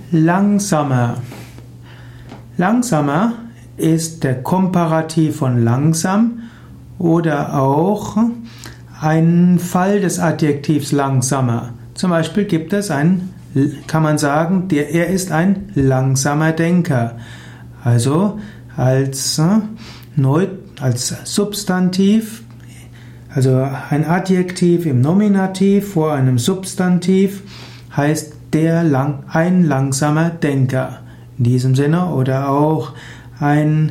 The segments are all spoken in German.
Langsamer. Langsamer ist der Komparativ von langsam oder auch ein Fall des Adjektivs langsamer. Zum Beispiel kann man sagen, er ist ein langsamer Denker. Also als Substantiv, also ein Adjektiv im Nominativ vor einem Substantiv heißt ein langsamer Denker. In diesem Sinne, oder auch ein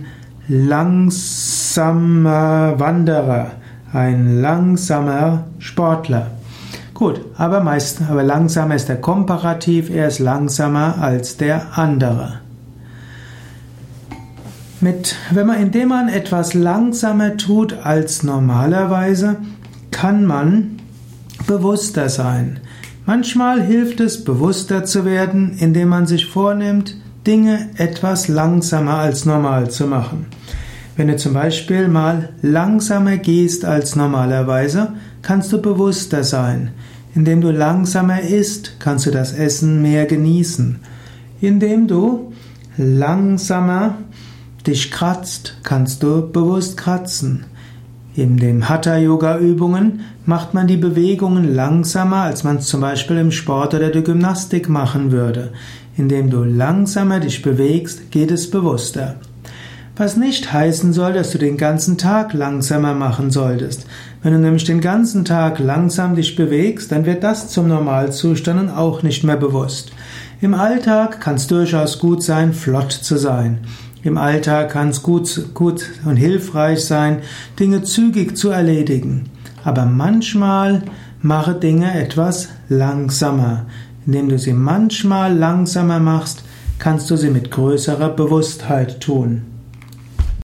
langsamer Wanderer, ein langsamer Sportler. Gut, aber langsamer ist der Komparativ, er ist langsamer als der andere. Indem man etwas langsamer tut als normalerweise, kann man bewusster sein. Manchmal hilft es, bewusster zu werden, indem man sich vornimmt, Dinge etwas langsamer als normal zu machen. Wenn du zum Beispiel mal langsamer gehst als normalerweise, kannst du bewusster sein. Indem du langsamer isst, kannst du das Essen mehr genießen. Indem du langsamer dich kratzt, kannst du bewusst kratzen. In den Hatha-Yoga-Übungen macht man die Bewegungen langsamer, als man es zum Beispiel im Sport oder der Gymnastik machen würde. Indem du langsamer dich bewegst, geht es bewusster. Was nicht heißen soll, dass du den ganzen Tag langsamer machen solltest. Wenn du nämlich den ganzen Tag langsam dich bewegst, dann wird das zum Normalzustand und auch nicht mehr bewusst. Im Alltag kann es durchaus gut sein, flott zu sein. Im Alltag kann es gut und hilfreich sein, Dinge zügig zu erledigen. Aber manchmal mache Dinge etwas langsamer. Indem du sie manchmal langsamer machst, kannst du sie mit größerer Bewusstheit tun.